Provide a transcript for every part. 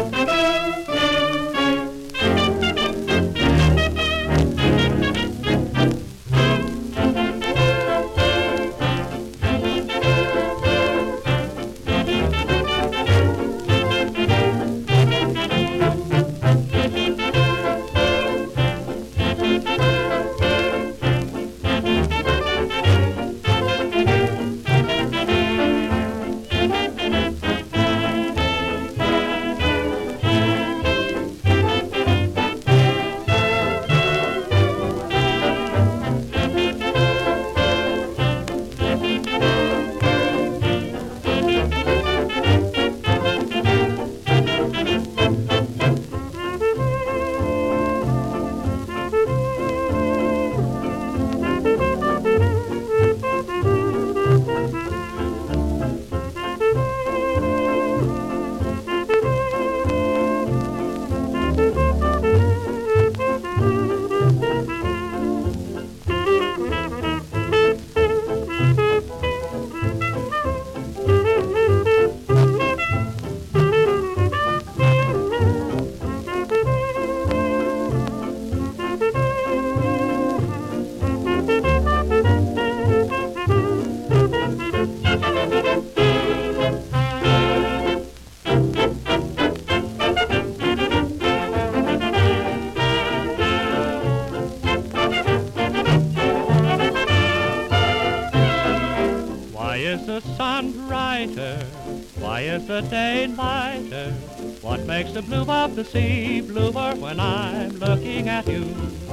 Why is the sun brighter? Why is the day lighter? What makes the blue of the sea bluer when I'm looking at you?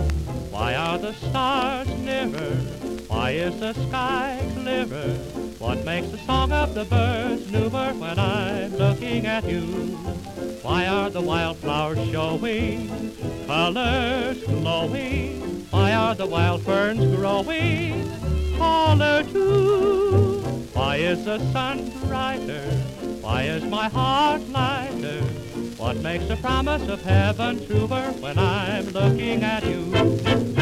Why are the stars nearer? Why is the sky clearer? What makes the song of the birds newer when I'm looking at you? Why are the wildflowers showing colors glowing? Why are the wild ferns growing taller too? Why is the sun brighter? Why is my heart lighter? What makes the promise of heaven truer when I'm looking at you?